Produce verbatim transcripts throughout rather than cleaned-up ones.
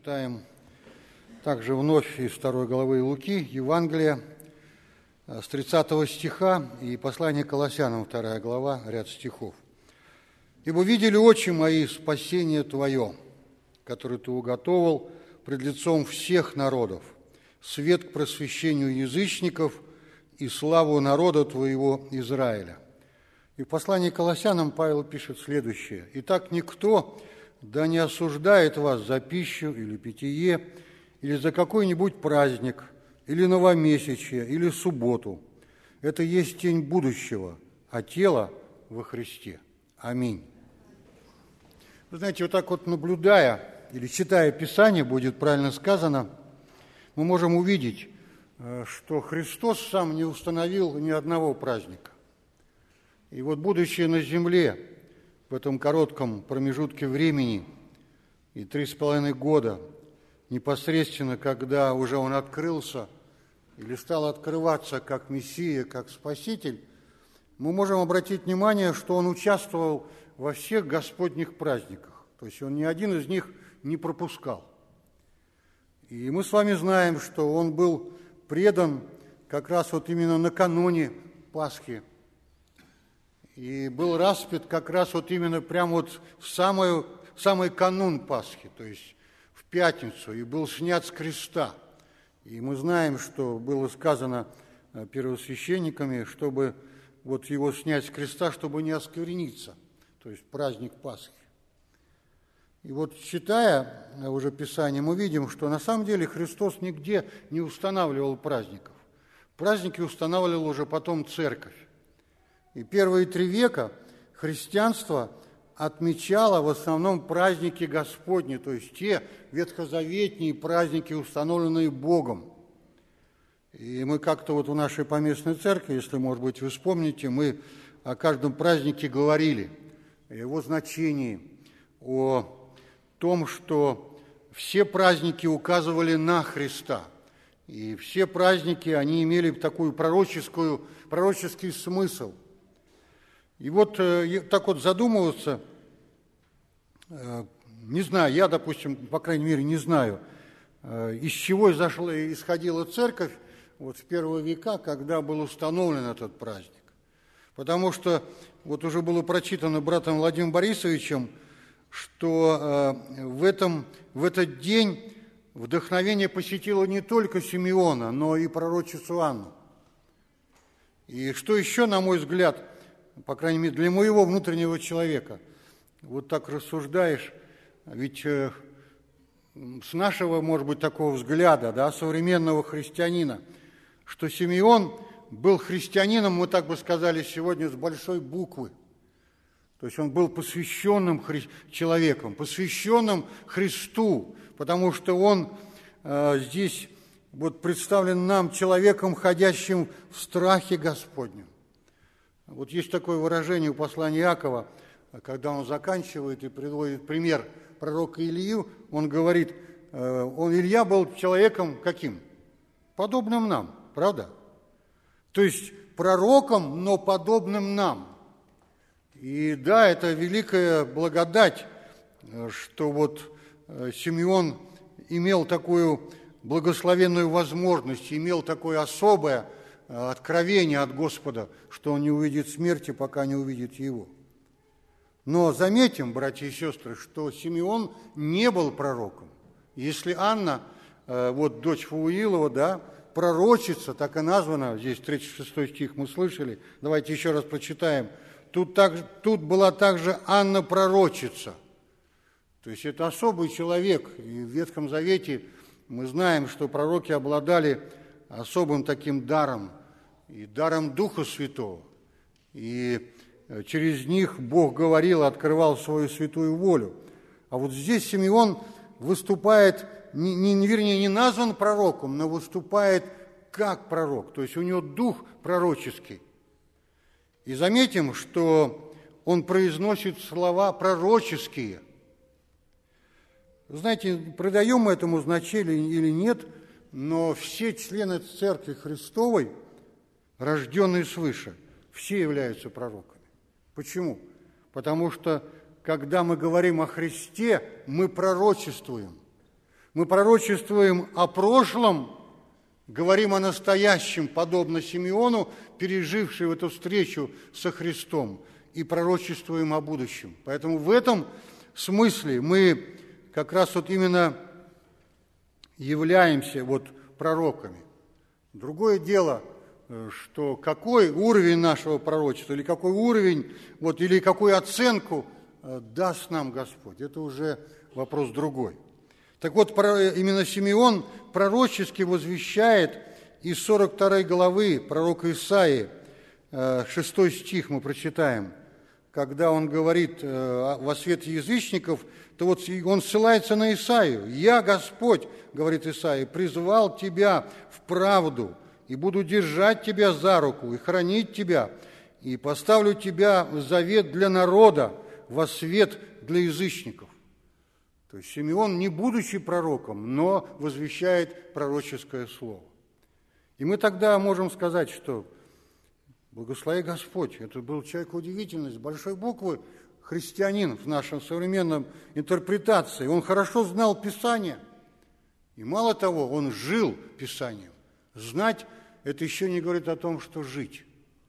Читаем также вновь из второй главы Луки, Евангелия, с тридцатого стиха, и послание Колоссянам, вторая глава, ряд стихов. «Ибо видели очи мои спасение Твое, которое Ты уготовил пред лицом всех народов, свет к просвещению язычников и славу народа Твоего Израиля». И в послании к Колоссянам Павел пишет следующее: «Итак, никто да не осуждает вас за пищу или питье, или за какой-нибудь праздник, или новомесячие, или субботу. Это есть тень будущего, а тело во Христе. Аминь». Вы знаете, вот так вот наблюдая или читая Писание, будет правильно сказано, мы можем увидеть, что Христос сам не установил ни одного праздника. И вот, будучи на земле в этом коротком промежутке времени и три с половиной года, непосредственно, когда уже он открылся или стал открываться как Мессия, как Спаситель, мы можем обратить внимание, что он участвовал во всех Господних праздниках. То есть он ни один из них не пропускал. И мы с вами знаем, что он был предан как раз вот именно накануне Пасхи. И был распят как раз вот именно прямо вот в самый, самый канун Пасхи, то есть в пятницу, и был снят с креста. И мы знаем, что было сказано первосвященниками, чтобы вот его снять с креста, чтобы не оскверниться, то есть праздник Пасхи. И вот, читая уже Писание, мы видим, что на самом деле Христос нигде не устанавливал праздников. Праздники устанавливала уже потом Церковь. И первые три века христианство отмечало в основном праздники Господни, то есть те ветхозаветные праздники, установленные Богом. И мы как-то вот в нашей поместной церкви, если, может быть, вы вспомните, мы о каждом празднике говорили, о его значении, о том, что все праздники указывали на Христа. И все праздники, они имели такую пророческую, пророческий смысл. И вот так вот задумываться, не знаю, я, допустим, по крайней мере, не знаю, из чего изошла, исходила церковь вот в первые века, когда был установлен этот праздник. Потому что вот уже было прочитано братом Владимиром Борисовичем, что в, этом, в этот день вдохновение посетило не только Симеона, но и пророчицу Анну. И что еще, на мой взгляд, по крайней мере, для моего внутреннего человека, вот так рассуждаешь, ведь э, с нашего, может быть, такого взгляда, да, современного христианина, что Симеон был христианином, мы так бы сказали сегодня, с большой буквы. То есть он был посвященным хри- человеком, посвященным Христу, потому что он э, здесь вот представлен нам человеком, ходящим в страхе Господнем. Вот есть такое выражение у послания Иакова, когда он заканчивает и приводит пример пророка Илью, он говорит, он, Илья был человеком каким? Подобным нам, правда? То есть пророком, но подобным нам. И да, это великая благодать, что вот Симеон имел такую благословенную возможность, имел такое особое откровение от Господа, что он не увидит смерти, пока не увидит его. Но заметим, братья и сестры, что Симеон не был пророком. Если Анна, вот дочь Фауилова, да, пророчица, так и названа, здесь тридцать шестой стих мы слышали, давайте еще раз прочитаем. Тут, так, тут была также Анна пророчица. То есть это особый человек. И в Ветхом Завете мы знаем, что пророки обладали особым таким даром, и даром Духа Святого. И через них Бог говорил, открывал свою святую волю. А вот здесь Симеон выступает, не, не, вернее, не назван пророком, но выступает как пророк. То есть у него дух пророческий. И заметим, что он произносит слова пророческие. Знаете, придаем мы этому значение или нет, но все члены Церкви Христовой, рожденные свыше, все являются пророками. Почему? Потому что, когда мы говорим о Христе, мы пророчествуем. Мы пророчествуем о прошлом, говорим о настоящем, подобно Симеону, пережившему эту встречу со Христом, и пророчествуем о будущем. Поэтому в этом смысле мы как раз вот именно являемся вот пророками. Другое дело, что какой уровень нашего пророчества, или какой уровень, вот, или какую оценку даст нам Господь, это уже вопрос другой. Так вот, именно Симеон пророчески возвещает из сорок второй главы пророка Исаии, шестой стих мы прочитаем, когда он говорит во свет язычников, то вот он ссылается на Исаию. «Я, Господь, — говорит Исаия, — призвал тебя в правду, и буду держать тебя за руку, и хранить тебя, и поставлю тебя в завет для народа, во свет для язычников». То есть Симеон, не будучи пророком, но возвещает пророческое слово. И мы тогда можем сказать, что благослови Господь, это был человек удивительный, с большой буквы, христианин в нашем современном интерпретации. Он хорошо знал Писание, и мало того, он жил Писанием. Знать – это еще не говорит о том, что жить.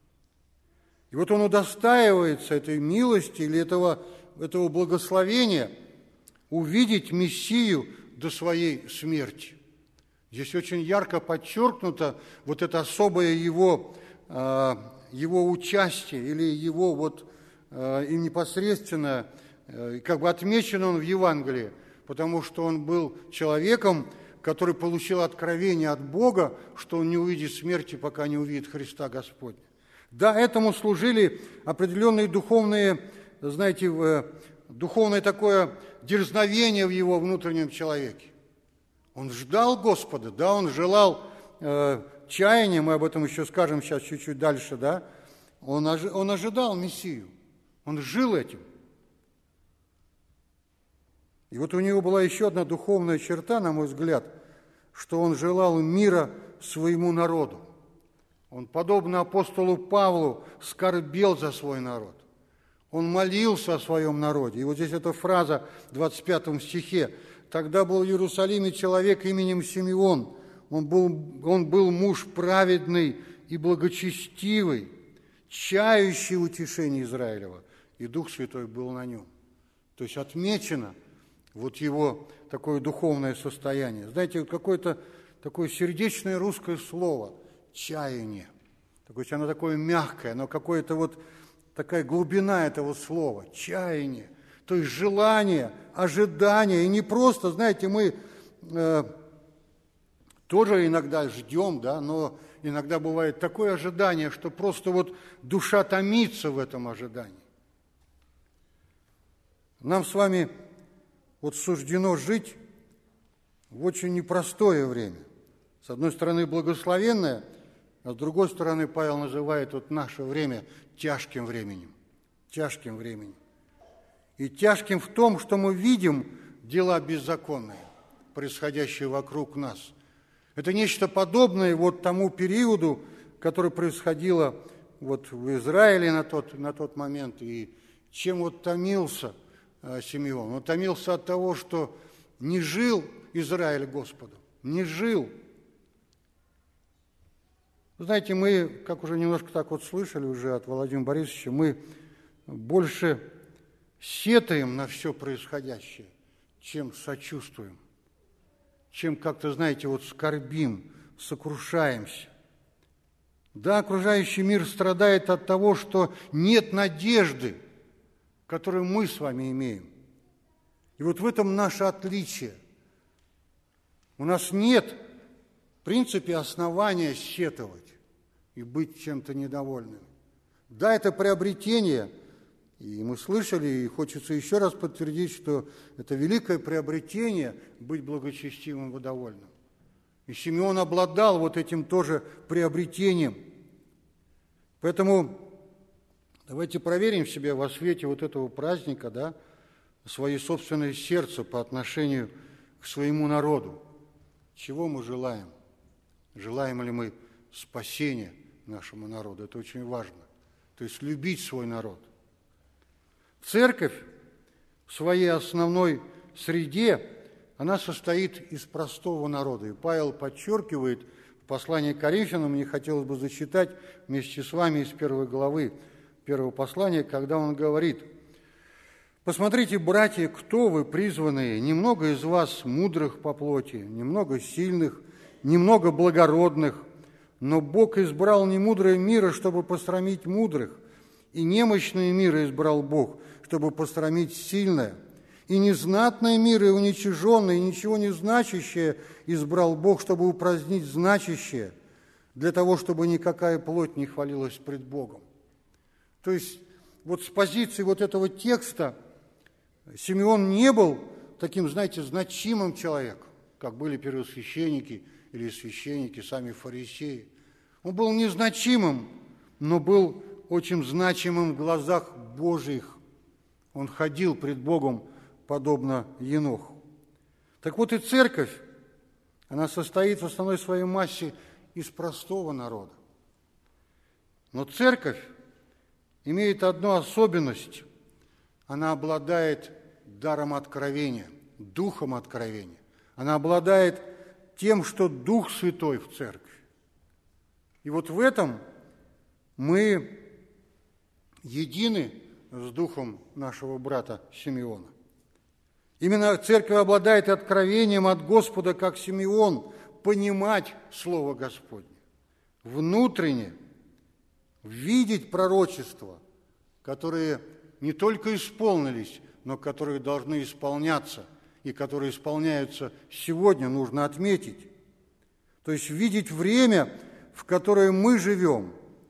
И вот он удостаивается этой милости или этого, этого благословения увидеть Мессию до своей смерти. Здесь очень ярко подчеркнуто вот это особое его, его участие или его вот и непосредственно, как бы отмечен он в Евангелии, потому что он был человеком, который получил откровение от Бога, что он не увидит смерти, пока не увидит Христа Господня. Да, этому служили определенные духовные, знаете, духовное такое дерзновение в его внутреннем человеке. Он ждал Господа, да, он желал э, чаяния, мы об этом еще скажем сейчас чуть-чуть дальше, да, он, ожи, он ожидал Мессию, он жил этим. И вот у него была еще одна духовная черта, на мой взгляд, что он желал мира своему народу. Он, подобно апостолу Павлу, скорбел за свой народ. Он молился о своем народе. И вот здесь эта фраза в двадцать пятом стихе. «Тогда был в Иерусалиме человек именем Симеон. Он был, он был муж праведный и благочестивый, чающий утешение Израилева, и Дух Святой был на нем». То есть отмечено вот его такое духовное состояние. Знаете, какое-то такое сердечное русское слово – чаяние. То есть оно такое мягкое, оно какое-то вот такая глубина этого слова – чаяние. То есть желание, ожидание. И не просто, знаете, мы э, тоже иногда ждем, да, но иногда бывает такое ожидание, что просто вот душа томится в этом ожидании. Нам с вами вот суждено жить в очень непростое время. С одной стороны, благословенное, а с другой стороны, Павел называет вот наше время тяжким временем. Тяжким временем. И тяжким в том, что мы видим дела беззаконные, происходящие вокруг нас. Это нечто подобное вот тому периоду, который происходило вот в Израиле на тот, на тот момент. И чем вот томился э, Симеон? Он томился от того, что не жил Израиль Господу, не жил. Знаете, мы, как уже немножко так вот слышали уже от Владимира Борисовича, мы больше сетуем на все происходящее, чем сочувствуем, чем как-то, знаете, вот скорбим, сокрушаемся. Да, окружающий мир страдает от того, что нет надежды, которую мы с вами имеем. И вот в этом наше отличие. У нас нет, в принципе, основания сетовать и быть чем-то недовольным. Да, это приобретение. И мы слышали, и хочется еще раз подтвердить, что это великое приобретение быть благочестивым и довольным. И Симеон обладал вот этим тоже приобретением. Поэтому давайте проверим себя во свете вот этого праздника, да, свое собственное сердце по отношению к своему народу. Чего мы желаем? Желаем ли мы спасения нашему народу? Это очень важно. То есть любить свой народ. Церковь в своей основной среде она состоит из простого народа. И Павел подчеркивает в послании к Коринфянам, мне хотелось бы зачитать вместе с вами из первой главы первого послания, когда он говорит: «Посмотрите, братья, кто вы, призванные, немного из вас мудрых по плоти, немного сильных, немного благородных, но Бог избрал немудрое мира, чтобы посрамить мудрых, и немощное мира избрал Бог, чтобы посрамить сильное, и незнатное мира, и уничиженное, и ничего не значащее избрал Бог, чтобы упразднить значащее, для того, чтобы никакая плоть не хвалилась пред Богом». То есть вот с позиции вот этого текста Симеон не был таким, знаете, значимым человеком, как были первосвященники или священники, сами фарисеи. Он был незначимым, но был очень значимым в глазах Божьих. Он ходил пред Богом, подобно Еноху. Так вот и церковь, она состоит в основной своей массе из простого народа. Но церковь имеет одну особенность. Она обладает даром откровения, духом откровения. Она обладает тем, что Дух Святой в церкви. И вот в этом мы едины с духом нашего брата Симеона. Именно церковь обладает откровением от Господа, как Симеон, понимать Слово Господне, внутренне видеть пророчества, которые не только исполнились, но которые должны исполняться, и которые исполняются сегодня, нужно отметить. То есть видеть время, в которое мы живем,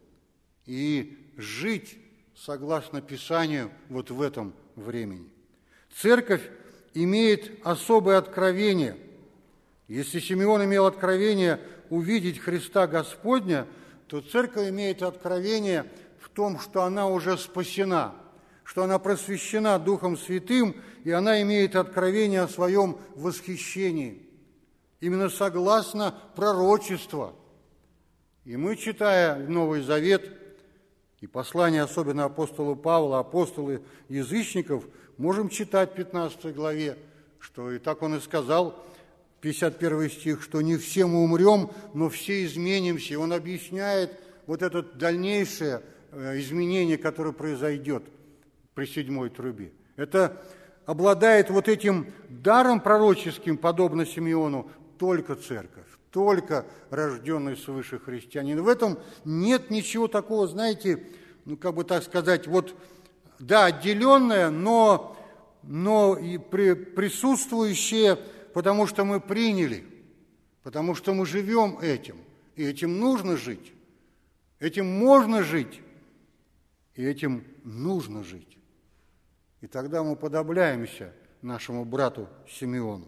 и жить согласно Писанию вот в этом времени. Церковь имеет особое откровение. Если Симеон имел откровение увидеть Христа Господня, то церковь имеет откровение в том, что она уже спасена, что она просвещена Духом Святым, и она имеет откровение о своем восхищении, именно согласно пророчеству. И мы, читая Новый Завет и послание, особенно апостола Павла, апостолы язычников, можем читать в пятнадцатой главе, что и так он и сказал, пятьдесят первый стих, что не все мы умрем, но все изменимся. И он объясняет вот это дальнейшее изменение, которое произойдет при седьмой трубе. Это обладает вот этим даром пророческим, подобно Симеону, только церковь, только рожденный свыше христианин. В этом нет ничего такого, знаете, ну, как бы так сказать, вот, да, отделенное, но, но и при, присутствующее, потому что мы приняли, потому что мы живем этим, и этим нужно жить, этим можно жить, и этим нужно жить. И тогда мы подобляемся нашему брату Симеону.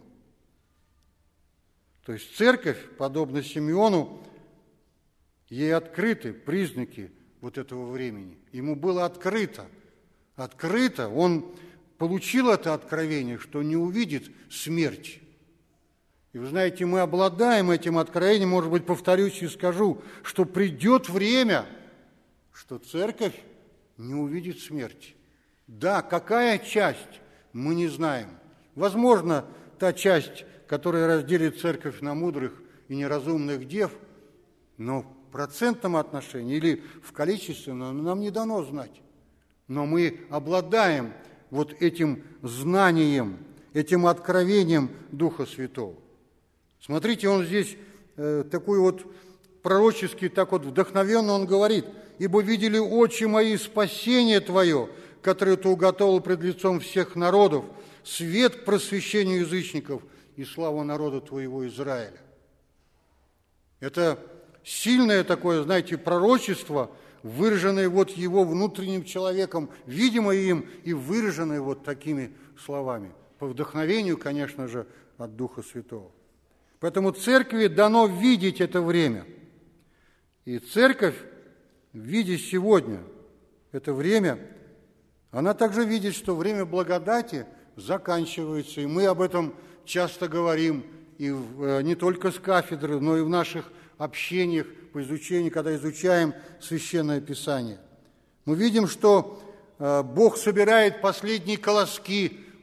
То есть церковь, подобно Симеону, ей открыты признаки вот этого времени. Ему было открыто, открыто, он получил это откровение, что не увидит смерть. И вы знаете, мы обладаем этим откровением, может быть, повторюсь и скажу, что придет время, что церковь не увидит смерти. Да, какая часть, мы не знаем. Возможно, та часть, которая разделит церковь на мудрых и неразумных дев, но в процентном отношении или в количестве нам не дано знать. Но мы обладаем вот этим знанием, этим откровением Духа Святого. Смотрите, он здесь э, такой вот пророческий, так вот вдохновенно он говорит: «Ибо видели очи мои спасение Твое, которое Ты уготовил пред лицом всех народов, свет к просвещению язычников и славу народа Твоего Израиля». Это сильное такое, знаете, пророчество, выраженное вот его внутренним человеком, видимое им и выраженное вот такими словами, по вдохновению, конечно же, от Духа Святого. Поэтому церкви дано видеть это время. И церковь, видя сегодня это время, она также видит, что время благодати заканчивается. И мы об этом часто говорим, и в, не только с кафедры, но и в наших общениях по изучению, когда изучаем Священное Писание. Мы видим, что Бог собирает последние колоски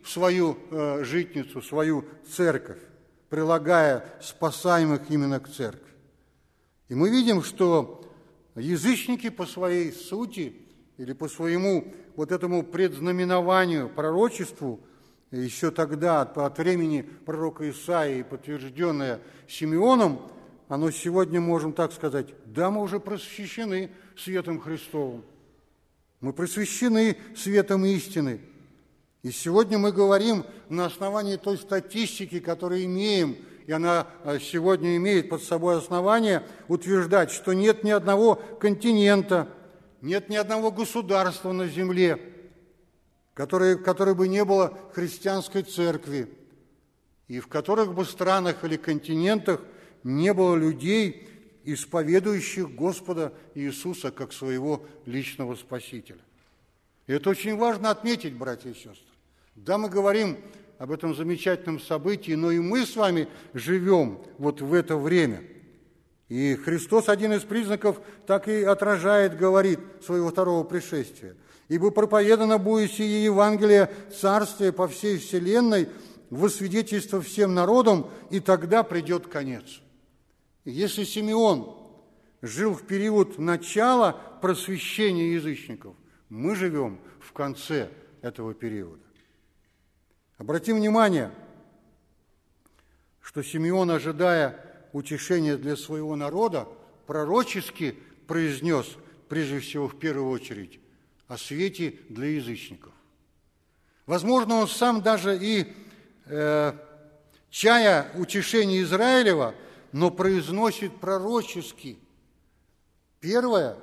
свою э, житницу, свою церковь, прилагая спасаемых именно к церкви. И мы видим, что язычники по своей сути или по своему вот этому предзнаменованию, пророчеству, еще тогда, от времени пророка Исаии, подтвержденное Симеоном, оно сегодня, можем так сказать, да, мы уже просвещены светом Христовым. Мы просвещены светом истины. И сегодня мы говорим на основании той статистики, которую имеем, и она сегодня имеет под собой основание утверждать, что нет ни одного континента, нет ни одного государства на земле, которое, которое бы не было христианской церкви, и в которых бы странах или континентах не было людей, исповедующих Господа Иисуса как своего личного Спасителя. И это очень важно отметить, братья и сестры. Да, мы говорим об этом замечательном событии, но и мы с вами живем вот в это время. И Христос один из признаков так и отражает, говорит, своего второго пришествия. «Ибо проповедано будет сие Евангелие Царствия по всей вселенной во свидетельство всем народам, и тогда придет конец». И если Симеон жил в период начала просвещения язычников, мы живем в конце этого периода. Обратим внимание, что Симеон, ожидая утешения для своего народа, пророчески произнес, прежде всего, в первую очередь, о свете для язычников. Возможно, он сам даже и, э, чая утешения Израилева, но произносит пророчески. Первое,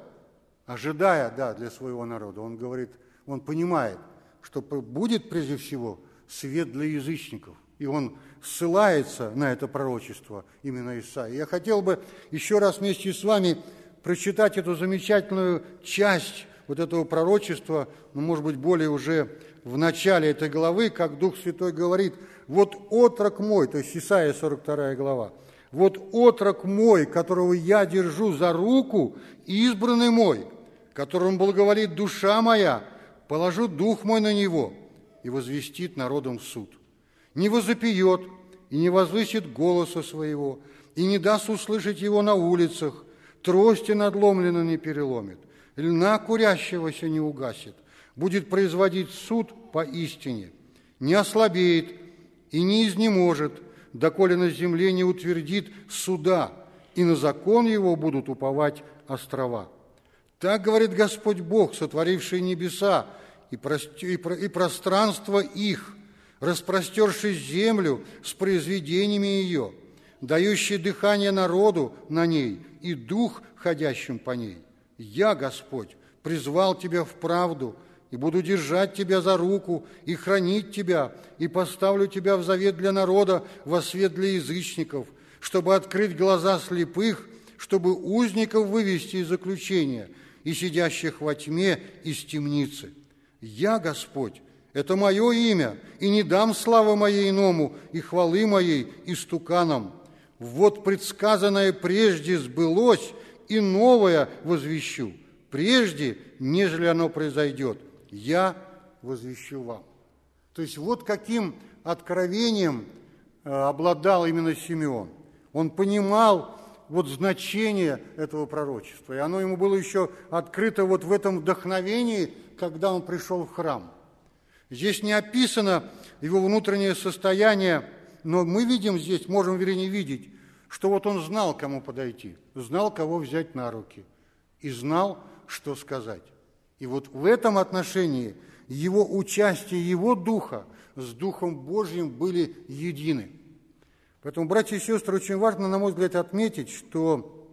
ожидая, да, для своего народа, он говорит, он понимает, что будет прежде всего свет для язычников. И он ссылается на это пророчество именно Исаии. Я хотел бы еще раз вместе с вами прочитать эту замечательную часть вот этого пророчества, ну, может быть, более уже в начале этой главы, как Дух Святой говорит, «Вот отрок мой», то есть Исаия сорок вторая глава, «Вот отрок мой, которого я держу за руку, избранный мой, которым благоволит душа моя, положу дух мой на него и возвестит народом суд. Не возопьет и не возвысит голоса своего, и не даст услышать его на улицах, трости надломленно не переломит, льна курящегося не угасит, будет производить суд по истине, не ослабеет и не изнеможет, доколе на земле не утвердит суда, и на закон его будут уповать острова. Так говорит Господь Бог, сотворивший небеса и пространство их, распростерший землю с произведениями ее, дающий дыхание народу на ней и дух, ходящим по ней. Я, Господь, призвал тебя в правду, и буду держать тебя за руку, и хранить тебя, и поставлю тебя в завет для народа, во свет для язычников, чтобы открыть глаза слепых, чтобы узников вывести из заключения, и сидящих во тьме из темницы. Я, Господь, это мое имя, и не дам славы моей иному, и хвалы моей истуканам. Вот предсказанное прежде сбылось, и новое возвещу, прежде, нежели оно произойдет, я возвещу вам». То есть вот каким откровением обладал именно Симеон. Он понимал вот значение этого пророчества, и оно ему было еще открыто вот в этом вдохновении, когда он пришел в храм. Здесь не описано его внутреннее состояние, но мы видим здесь, можем, вернее, видеть, что вот он знал, кому подойти, знал, кого взять на руки, и знал, что сказать. И вот в этом отношении его участие, его духа с Духом Божьим были едины. Поэтому, братья и сестры, очень важно, на мой взгляд, отметить, что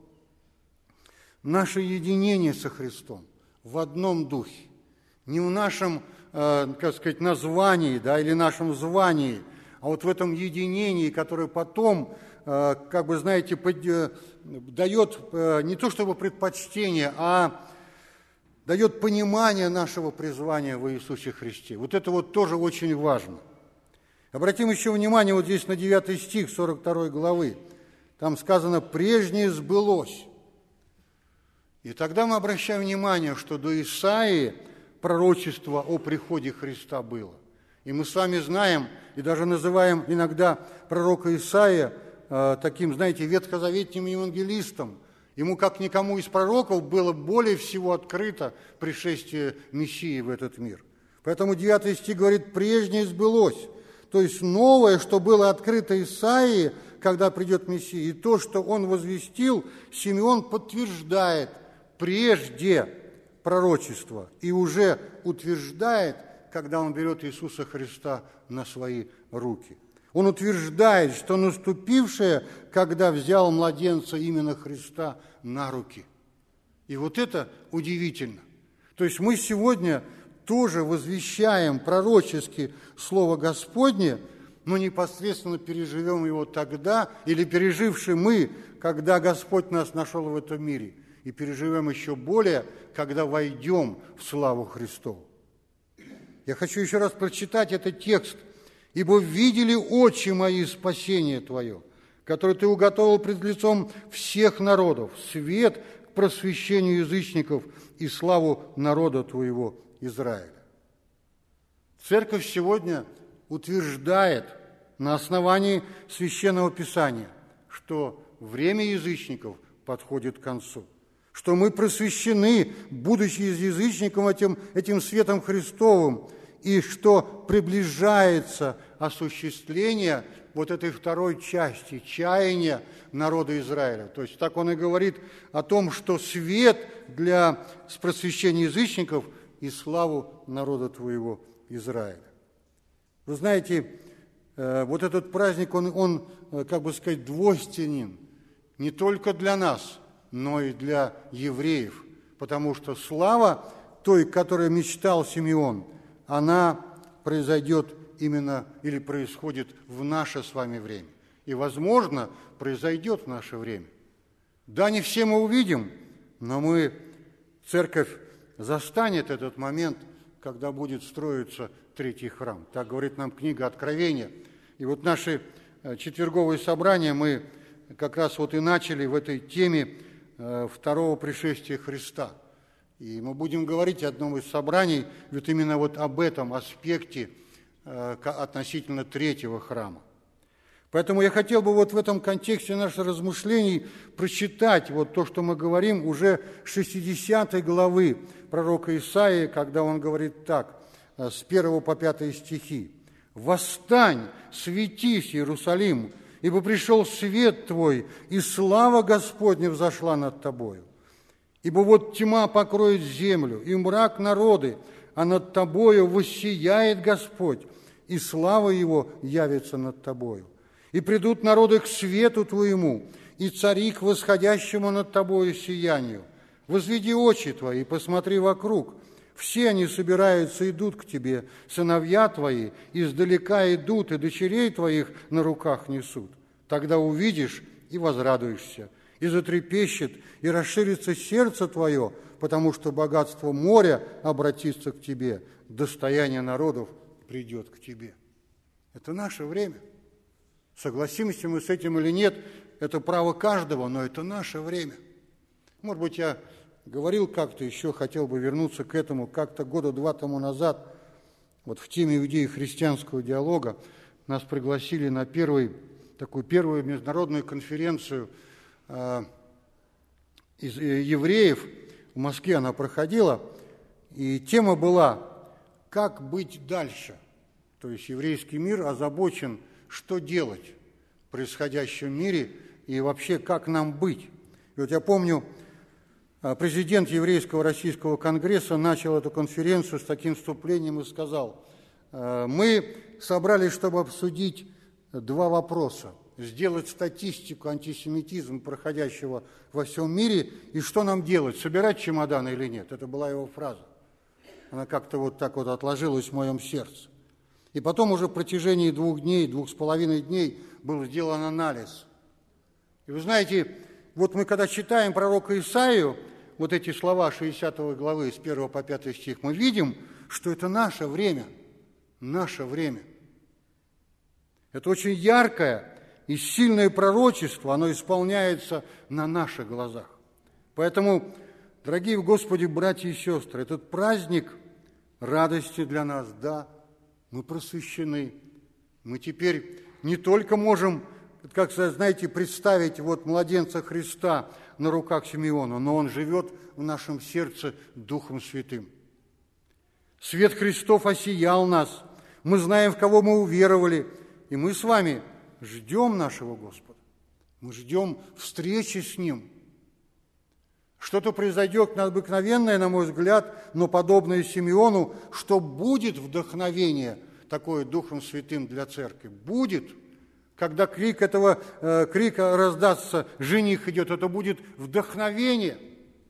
наше единение со Христом в одном духе, не в нашем, э, как сказать, названии, да, или нашем звании, а вот в этом единении, которое потом, э, как бы, знаете, под, э, дает э, не то чтобы предпочтение, а дает понимание нашего призвания во Иисусе Христе. Вот это вот тоже очень важно. Обратим еще внимание вот здесь на девятый стих сорок второй главы. Там сказано «прежнее сбылось». И тогда мы обращаем внимание, что до Исаии пророчество о приходе Христа было. И мы с вами знаем, и даже называем иногда пророка Исаия э, таким, знаете, ветхозаветным евангелистом. Ему, как никому из пророков, было более всего открыто пришествие Мессии в этот мир. Поэтому девятый стих говорит: «Прежнее сбылось». То есть новое, что было открыто Исаии, когда придет Мессия, и то, что он возвестил, Симеон подтверждает прежде пророчество и уже утверждает, когда он берет Иисуса Христа на свои руки. Он утверждает, что наступившее, когда взял младенца именно Христа на руки. И вот это удивительно. То есть мы сегодня тоже возвещаем пророчески Слово Господне, но непосредственно переживем его тогда, или переживши мы, когда Господь нас нашел в этом мире, и переживем еще более, когда войдем в славу Христову. Я хочу еще раз прочитать этот текст. «Ибо видели очи мои спасение Твое, которое Ты уготовил пред лицом всех народов, свет к просвещению язычников и славу народа Твоего Израиля». Церковь сегодня утверждает на основании Священного Писания, что время язычников подходит к концу, что мы просвещены, будучи язычником этим, этим светом Христовым, и что приближается осуществление вот этой второй части, чаяния народа Израиля. То есть так он и говорит о том, что свет для просвещения язычников и славу народа твоего Израиля. Вы знаете, вот этот праздник, он, он, как бы сказать, двойственен не только для нас, но и для евреев, потому что слава той, которой мечтал Симеон, она произойдет именно или происходит в наше с вами время. И, возможно, произойдет в наше время. Да, не все мы увидим, но мы, церковь застанет этот момент, когда будет строиться третий храм. Так говорит нам книга Откровения. И вот наши четверговые собрания мы как раз вот и начали в этой теме второго пришествия Христа. И мы будем говорить о одном из собраний вот именно вот об этом аспекте э, относительно третьего храма. Поэтому я хотел бы вот в этом контексте наших размышлений прочитать вот то, что мы говорим уже шестидесятой главы пророка Исаии, когда он говорит так, с первого по пятый стихи. «Восстань, светись, Иерусалим, ибо пришел свет твой, и слава Господня взошла над тобою. Ибо вот тьма покроет землю, и мрак народы, а над тобою воссияет Господь, и слава Его явится над тобою. И придут народы к свету твоему, и цари к восходящему над тобою сиянию. Возведи очи твои, посмотри вокруг. Все они собираются, идут к тебе, сыновья твои издалека идут, и дочерей твоих на руках несут. Тогда увидишь и возрадуешься, и затрепещет, и расширится сердце твое, потому что богатство моря обратится к тебе, достояние народов придет к тебе». Это наше время. Согласимся мы с этим или нет, это право каждого, но это наше время. Может быть, я говорил как-то, еще хотел бы вернуться к этому, как-то года два тому назад, вот в теме иудео-христианского диалога нас пригласили на первый, такую первую международную конференцию из евреев, в Москве она проходила, и тема была «Как быть дальше?». То есть еврейский мир озабочен, что делать в происходящем мире и вообще как нам быть. И вот я помню, президент Еврейского Российского Конгресса начал эту конференцию с таким вступлением и сказал: «Мы собрались, чтобы обсудить два вопроса. Сделать статистику антисемитизма, проходящего во всем мире, и что нам делать, собирать чемоданы или нет». Это была его фраза. Она как-то вот так вот отложилась в моем сердце. И потом уже в протяжении двух дней, двух с половиной дней был сделан анализ. И вы знаете, вот мы когда читаем пророка Исаию, вот эти слова шестидесятой главы с первого по пятый стих, мы видим, что это наше время, наше время. Это очень яркое и сильное пророчество, оно исполняется на наших глазах. Поэтому, дорогие в Господе братья и сестры, этот праздник радости для нас, да, мы просвещены. Мы теперь не только можем, как знаете, представить вот младенца Христа на руках Симеона, но он живет в нашем сердце Духом Святым. Свет Христов осиял нас. Мы знаем, в кого мы уверовали, и мы с вами ждем нашего Господа. Мы ждем встречи с Ним. Что-то произойдет необыкновенное, на мой взгляд, но подобное Симеону, что будет вдохновение такое Духом Святым для церкви. Будет, когда крик этого э, крика раздастся, жених идет, это будет вдохновение,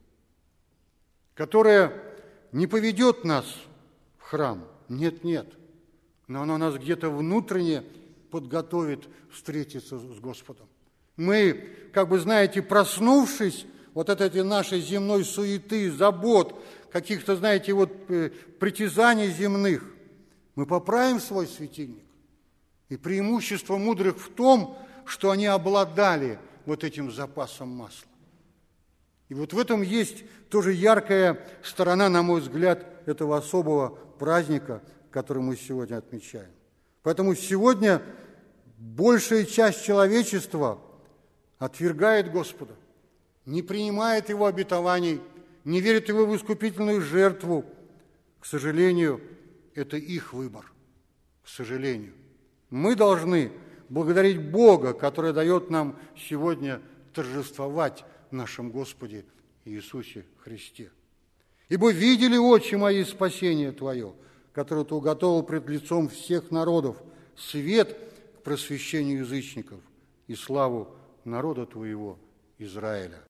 которое не поведет нас в храм. Нет, нет. Но оно нас где-то внутренне подготовит встретиться с Господом. Мы, как бы, знаете, проснувшись вот от этой нашей земной суеты, забот, каких-то, знаете, вот притязаний земных, мы поправим свой светильник. И преимущество мудрых в том, что они обладали вот этим запасом масла. И вот в этом есть тоже яркая сторона, на мой взгляд, этого особого праздника, который мы сегодня отмечаем. Поэтому сегодня большая часть человечества отвергает Господа, не принимает Его обетований, не верит в Его искупительную жертву. К сожалению, это их выбор. К сожалению. Мы должны благодарить Бога, который дает нам сегодня торжествовать в нашем Господе Иисусе Христе. «Ибо видели очи мои спасение Твое, которое Ты уготовил пред лицом всех народов, свет к просвещению язычников и славу народа Твоего Израиля».